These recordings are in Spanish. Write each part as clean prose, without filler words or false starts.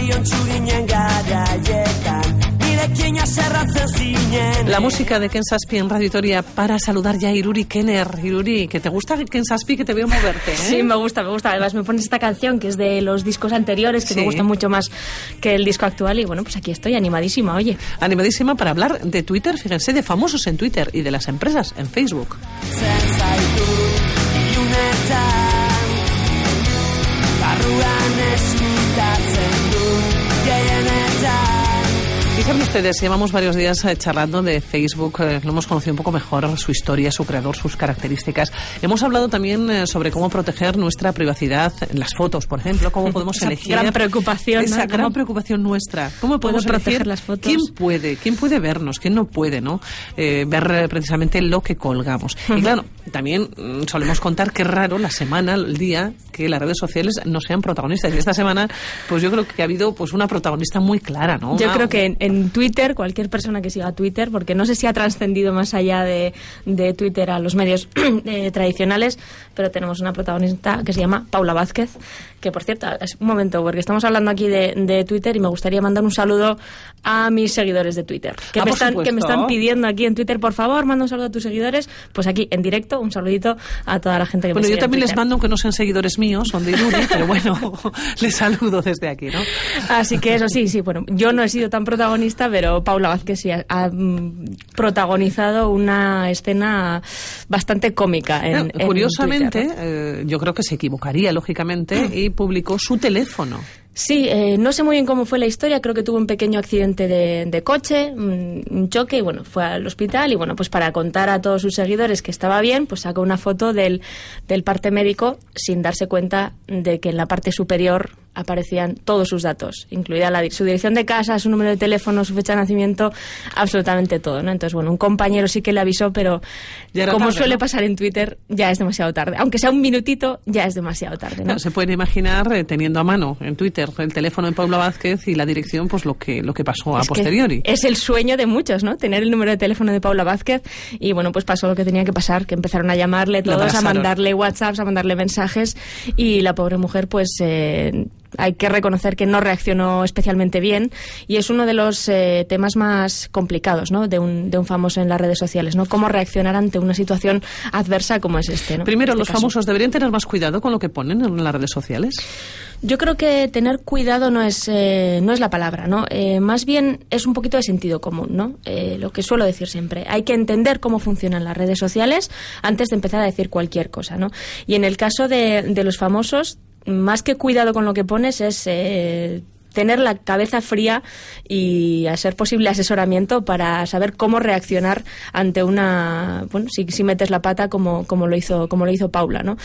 La música de Ken Zazpi en Radio Vitoria para saludar ya a Iruri Kenner. Iruri, ¿que te gusta Ken Zazpi? Que te veo moverte, ¿eh? Sí, me gusta. Además me pones esta canción que es de los discos anteriores, que me gusta mucho más que el disco actual. Y bueno, pues aquí estoy animadísima, oye. Animadísima para hablar de Twitter, fíjense, de famosos en Twitter y de las empresas en Facebook. Y saben ustedes, llevamos varios días charlando de Facebook, lo hemos conocido un poco mejor, su historia, su creador, sus características. Hemos hablado también sobre cómo proteger nuestra privacidad en las fotos, por ejemplo, cómo podemos elegir. Gran preocupación, esa ¿no? gran preocupación nuestra. ¿Cómo podemos proteger las fotos? ¿Quién puede vernos? ¿Quién no puede, no? Ver precisamente lo que colgamos. Y claro, también solemos contar qué raro la semana, el día que las redes sociales no sean protagonistas. Y esta semana, pues yo creo que ha habido pues una protagonista muy clara, ¿no? Yo creo que en Twitter, cualquier persona que siga Twitter, porque no sé si ha trascendido más allá de Twitter a los medios tradicionales, pero tenemos una protagonista que se llama Paula Vázquez, que por cierto, es un momento, porque estamos hablando aquí de Twitter y me gustaría mandar un saludo a mis seguidores de Twitter, que me están pidiendo aquí en Twitter, por favor, manda un saludo a tus seguidores, pues aquí en directo, un saludito a toda la gente que me sigue. Bueno, yo también les mando, aunque no sean seguidores míos, son de Iruri, pero bueno, les saludo desde aquí, ¿no? Así que eso sí, bueno, yo no he sido tan protagonista, pero Paula Vázquez sí ha protagonizado una escena bastante cómica en curiosamente, Twitter, ¿no? Yo creo que se equivocaría, lógicamente, y publicó su teléfono. Sí, no sé muy bien cómo fue la historia, creo que tuvo un pequeño accidente de coche, un choque, y bueno, fue al hospital y bueno, pues para contar a todos sus seguidores que estaba bien, pues sacó una foto del parte médico sin darse cuenta de que en la parte superior aparecían todos sus datos, incluida su dirección de casa, su número de teléfono, su fecha de nacimiento, absolutamente todo, ¿no? Entonces, bueno, un compañero sí que le avisó, pero como tarde, suele pasar en Twitter, ya es demasiado tarde. Aunque sea un minutito, ya es demasiado tarde, ¿no? Claro, se pueden imaginar, teniendo a mano en Twitter el teléfono de Paula Vázquez y la dirección, pues lo que pasó a posteriori. Es el sueño de muchos, ¿no? Tener el número de teléfono de Paula Vázquez y, bueno, pues pasó lo que tenía que pasar, que empezaron a llamarle todos, a mandarle WhatsApps, a mandarle mensajes y la pobre mujer, pues hay que reconocer que no reaccionó especialmente bien y es uno de los temas más complicados, ¿no? de un famoso en las redes sociales, ¿no? Cómo reaccionar ante una situación adversa como es ¿no? Primero, los famosos deberían tener más cuidado con lo que ponen en las redes sociales. Yo creo que tener cuidado no es la palabra, ¿no? Más bien es un poquito de sentido común, ¿no? Lo que suelo decir siempre. Hay que entender cómo funcionan las redes sociales antes de empezar a decir cualquier cosa, ¿no? Y en el caso de los famosos, más que cuidado con lo que pones es tener la cabeza fría y, a ser posible, asesoramiento para saber cómo reaccionar ante una... Bueno, si metes la pata como lo hizo Paula, ¿no?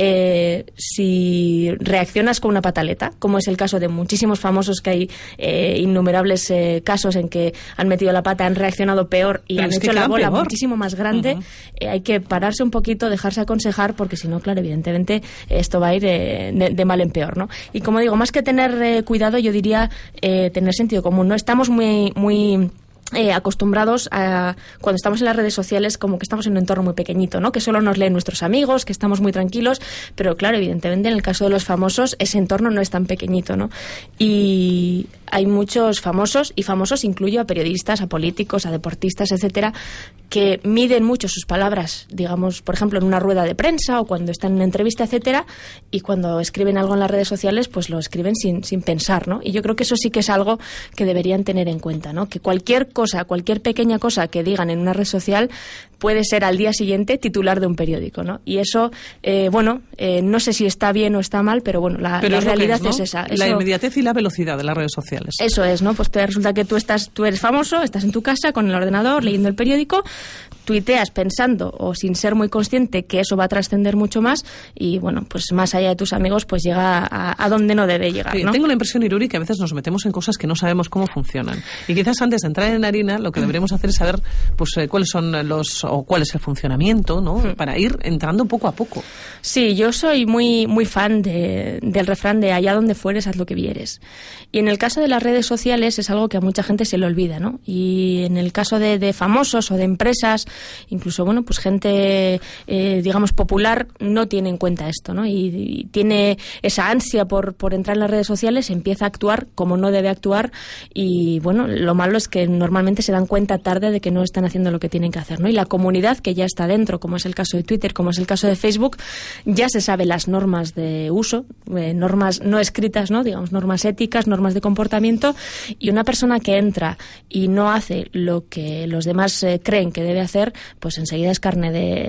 Si reaccionas con una pataleta, como es el caso de muchísimos famosos, que hay innumerables casos en que han metido la pata, han reaccionado peor y han hecho la bola muchísimo más grande, hay que pararse un poquito, dejarse aconsejar, porque si no, claro, evidentemente esto va a ir de mal en peor, ¿no? Y como digo, más que tener cuidado, yo diría tener sentido común, ¿no? Estamos muy acostumbrados a, cuando estamos en las redes sociales, como que estamos en un entorno muy pequeñito, ¿no? Que solo nos leen nuestros amigos, que estamos muy tranquilos, pero claro, evidentemente en el caso de los famosos ese entorno no es tan pequeñito, ¿no? Y hay muchos famosos, y famosos incluyo a periodistas, a políticos, a deportistas, etcétera, que miden mucho sus palabras, digamos, por ejemplo, en una rueda de prensa o cuando están en una entrevista, etcétera, y cuando escriben algo en las redes sociales, pues lo escriben sin pensar, ¿no? Y yo creo que eso sí que es algo que deberían tener en cuenta, ¿no? Que cualquier pequeña cosa que digan en una red social puede ser al día siguiente titular de un periódico, ¿no? Y eso, no sé si está bien o está mal, pero bueno, la realidad es esa. La inmediatez y la velocidad de las redes sociales. Eso es, ¿no? Pues resulta que tú eres famoso, estás en tu casa con el ordenador leyendo el periódico, tuiteas pensando o sin ser muy consciente que eso va a trascender mucho más y, bueno, pues más allá de tus amigos, pues llega a donde no debe llegar, ¿no? Tengo la impresión, Iruri, que a veces nos metemos en cosas que no sabemos cómo funcionan. Y quizás antes de entrar en harina, lo que deberíamos hacer es saber pues cuáles son cuál es el funcionamiento, ¿no? Para ir entrando poco a poco. Sí, yo soy muy fan del refrán de allá donde fueres, haz lo que vieres. Y en el caso de las redes sociales es algo que a mucha gente se le olvida, ¿no? Y en el caso de famosos o de empresas incluso, bueno, pues gente, digamos, popular no tiene en cuenta esto, ¿no? Y tiene esa ansia por entrar en las redes sociales, empieza a actuar como no debe actuar y, bueno, lo malo es que normalmente se dan cuenta tarde de que no están haciendo lo que tienen que hacer, ¿no? Y la comunidad que ya está dentro, como es el caso de Twitter, como es el caso de Facebook, ya se sabe las normas de uso, normas no escritas, ¿no? Digamos, normas éticas, normas de comportamiento, y una persona que entra y no hace lo que los demás creen que debe hacer, pues enseguida es carne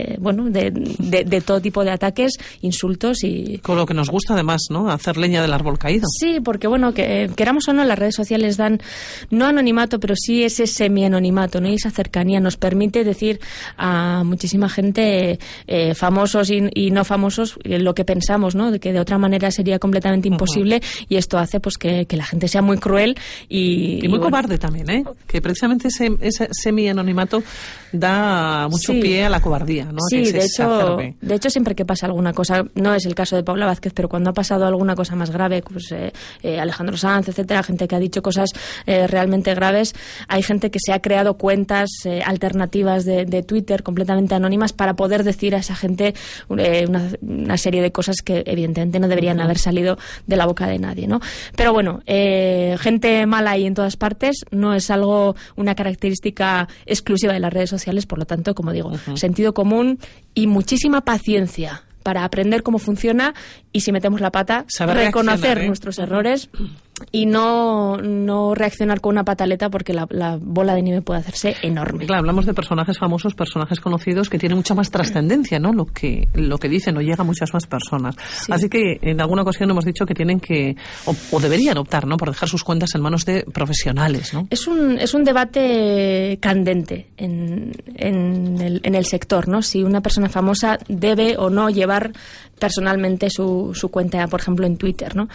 de todo tipo de ataques, insultos y... Con lo que nos gusta además, ¿no? Hacer leña del árbol caído. Sí, porque bueno, que queramos o no, las redes sociales dan, no anonimato, pero sí ese semi-anonimato, ¿no? Y esa cercanía nos permite decir a muchísima gente, famosos y no famosos, lo que pensamos, ¿no? De que de otra manera sería completamente imposible, y esto hace pues que la gente sea muy cruel y muy cobarde también, ¿eh? Que precisamente ese semi-anonimato da mucho pie a la cobardía, ¿no? Sí, de hecho siempre que pasa alguna cosa, no es el caso de Paula Vázquez, pero cuando ha pasado alguna cosa más grave, pues Alejandro Sanz, etcétera, gente que ha dicho cosas realmente graves, hay gente que se ha creado cuentas alternativas de Twitter completamente anónimas para poder decir a esa gente una serie de cosas que evidentemente no deberían haber salido de la boca de nadie, ¿no? Pero bueno, gente mala hay en todas partes, no es una característica exclusiva de las redes sociales, por lo tanto, como digo, sentido común y muchísima paciencia para aprender cómo funciona y, si metemos la pata, reconocer nuestros errores y no reaccionar con una pataleta, porque la bola de nieve puede hacerse enorme. Claro, hablamos de personajes famosos, personajes conocidos que tienen mucha más trascendencia, ¿no? Lo que dicen o llega a muchas más personas. Sí. Así que en alguna ocasión hemos dicho que tienen que o deberían optar, ¿no? Por dejar sus cuentas en manos de profesionales, ¿no? Es un debate candente en el sector, ¿no? Si una persona famosa debe o no llevar personalmente su cuenta, por ejemplo, en Twitter, ¿no?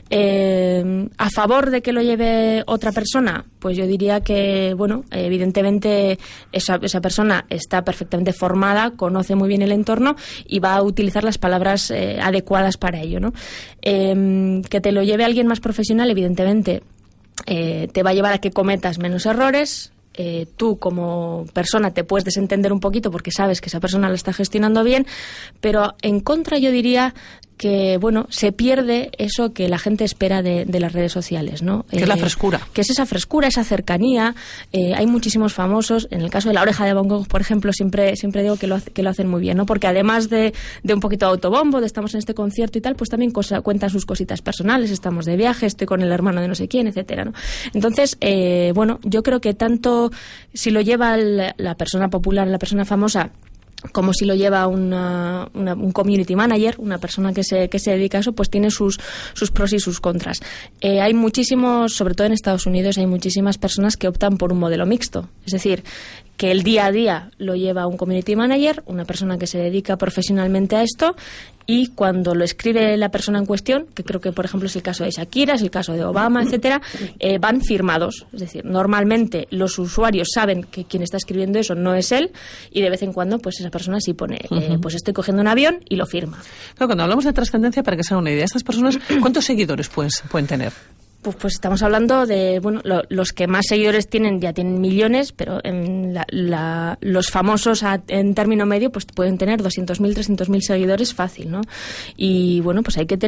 A favor de que lo lleve otra persona, pues yo diría que, bueno, evidentemente esa persona está perfectamente formada, conoce muy bien el entorno y va a utilizar las palabras adecuadas para ello, ¿no? Que te lo lleve alguien más profesional, evidentemente, te va a llevar a que cometas menos errores. Tú como persona te puedes desentender un poquito porque sabes que esa persona lo está gestionando bien, pero en contra yo diría que, bueno, se pierde eso que la gente espera de las redes sociales, ¿no? Que es la frescura. Que es esa frescura, esa cercanía. Hay muchísimos famosos. En el caso de La Oreja de Van Gogh, por ejemplo, siempre digo que lo hacen muy bien, ¿no? Porque además de un poquito de autobombo, de estamos en este concierto y tal, pues también cuentan sus cositas personales. Estamos de viaje, estoy con el hermano de no sé quién, etcétera, ¿no? Entonces, bueno, yo creo que tanto si lo lleva la persona popular, la persona famosa, como si lo lleva un community manager, una persona que se dedica a eso, pues tiene sus pros y sus contras. Hay muchísimos, sobre todo en Estados Unidos, hay muchísimas personas que optan por un modelo mixto. Es decir, que el día a día lo lleva un community manager, una persona que se dedica profesionalmente a esto, y cuando lo escribe la persona en cuestión, que creo que por ejemplo es el caso de Shakira, es el caso de Obama, etcétera, van firmados. Es decir, normalmente los usuarios saben que quien está escribiendo eso no es él, y de vez en cuando pues esa persona sí pone, pues estoy cogiendo un avión, y lo firma. Claro, cuando hablamos de trascendencia, para que se haga una idea, estas personas, ¿cuántos seguidores pueden tener? Pues estamos hablando de, bueno, los que más seguidores tienen ya tienen millones, pero los famosos en término medio pues pueden tener 200.000, 300.000 seguidores fácil, ¿no? Y bueno, pues hay que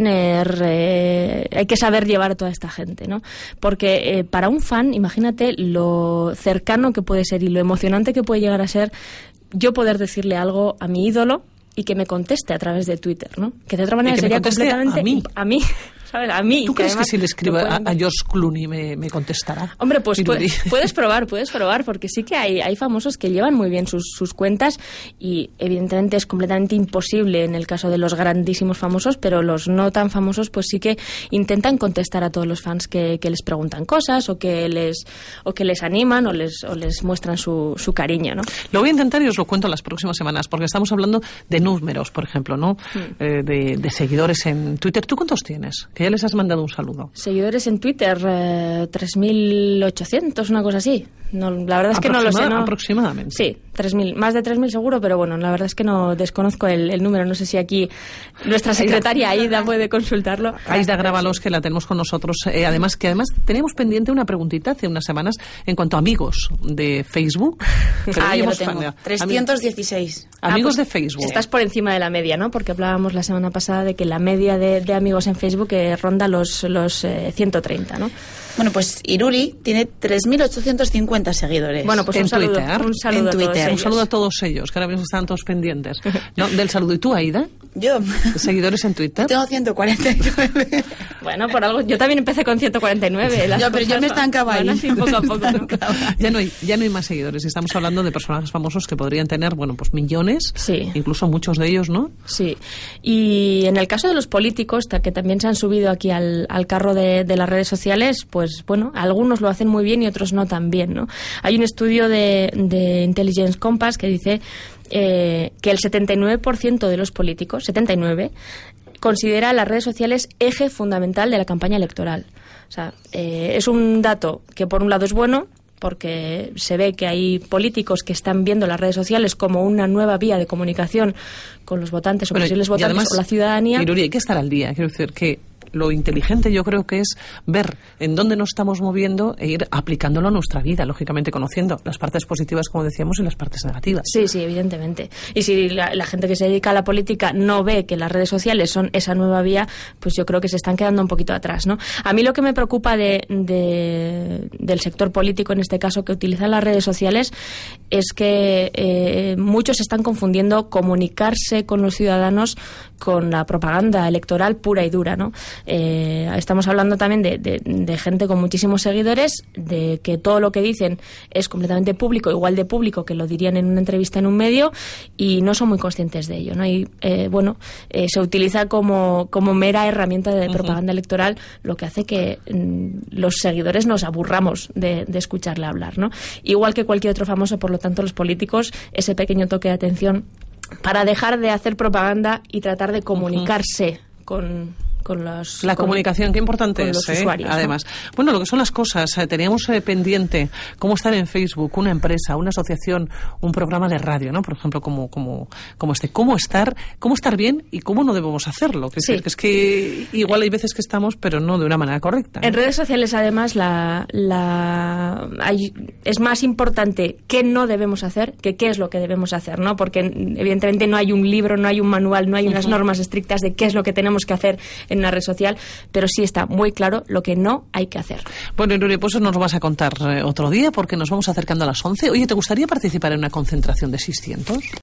saber llevar a toda esta gente, ¿no? Porque para un fan, imagínate lo cercano que puede ser y lo emocionante que puede llegar a ser yo poder decirle algo a mi ídolo y que me conteste a través de Twitter, ¿no? Que de otra manera sería completamente a mí. ¿Sabes? A mí. ¿Tú crees que si le escribo a George Clooney me contestará? Hombre, pues puedes probar, porque sí que hay famosos que llevan muy bien sus cuentas, y evidentemente es completamente imposible en el caso de los grandísimos famosos, pero los no tan famosos pues sí que intentan contestar a todos los fans que les preguntan cosas o que les animan o les muestran su cariño, ¿no? Lo voy a intentar y os lo cuento las próximas semanas, porque estamos hablando de números, por ejemplo, ¿no? De seguidores en Twitter. ¿Tú cuántos tienes? Que ya les has mandado un saludo. Seguidores en Twitter, 3.800, una cosa así. No, la verdad es que no lo sé. ¿No? Aproximadamente. Sí, 3.000, más de 3.000 seguro, pero bueno, la verdad es que no desconozco el número. No sé si aquí nuestra secretaria Aida puede consultarlo. Aida Grábalos, que la tenemos con nosotros. Además teníamos pendiente una preguntita hace unas semanas en cuanto a amigos de Facebook. Yo lo tengo. 316. Amigos de Facebook. Estás por encima de la media, ¿no? Porque hablábamos la semana pasada de que la media de amigos en Facebook ronda los 130, ¿no? Bueno, pues Iruri tiene 3.850 seguidores. Bueno, pues en un saludo en Twitter. Un saludo a todos ellos, que ahora mismo están todos pendientes. ¿No? Del saludo. ¿Y tú, Aida? Yo. ¿Seguidores en Twitter? Tengo 149. Bueno, por algo. Yo también empecé con 149. Pero yo me estancaba ahí. Así poco a poco, ¿no? Ya no hay más seguidores. Estamos hablando de personajes famosos que podrían tener, bueno, pues millones. Sí. Incluso muchos de ellos, ¿no? Sí. Y en el caso de los políticos, que también se han subido aquí al carro de las redes sociales, pues bueno, algunos lo hacen muy bien y otros no tan bien, ¿no? Hay un estudio de Intelligence Compass que dice que el 79% de los políticos, 79%, considera las redes sociales eje fundamental de la campaña electoral. O sea, es un dato que por un lado es bueno, porque se ve que hay políticos que están viendo las redes sociales como una nueva vía de comunicación con los votantes o posibles votantes además, o la ciudadanía. Iruri, hay que estar al día. Quiero decir que lo inteligente yo creo que es ver en dónde nos estamos moviendo e ir aplicándolo a nuestra vida, lógicamente conociendo las partes positivas, como decíamos, y las partes negativas. Sí, evidentemente. Y si la gente que se dedica a la política no ve que las redes sociales son esa nueva vía, pues yo creo que se están quedando un poquito atrás, ¿no? A mí lo que me preocupa del sector político, en este caso, que utiliza las redes sociales, es que muchos están confundiendo comunicarse con los ciudadanos con la propaganda electoral pura y dura, ¿no? Estamos hablando también de gente con muchísimos seguidores, de que todo lo que dicen es completamente público, igual de público que lo dirían en una entrevista en un medio, y no son muy conscientes de ello, ¿no? Y se utiliza como mera herramienta de propaganda electoral, lo que hace que los seguidores nos aburramos de escucharle hablar, ¿no? Igual que cualquier otro famoso, por lo tanto, los políticos, ese pequeño toque de atención para dejar de hacer propaganda y tratar de comunicarse con la comunicación, qué importante es, usuarios, además. ¿No? Bueno, lo que son las cosas, teníamos pendiente cómo estar en Facebook, una empresa, una asociación, un programa de radio, ¿no? Por ejemplo, como este, cómo estar bien y cómo no debemos hacerlo. Es que igual hay veces que estamos, pero no de una manera correcta, ¿no? En redes sociales, además, es más importante qué no debemos hacer que qué es lo que debemos hacer, ¿no? Porque evidentemente no hay un libro, no hay un manual, no hay unas normas estrictas de qué es lo que tenemos que hacer en una red social, pero sí está muy claro lo que no hay que hacer. Bueno, Iruri, pues nos lo vas a contar otro día, porque nos vamos acercando a las 11. Oye, ¿te gustaría participar en una concentración de 600?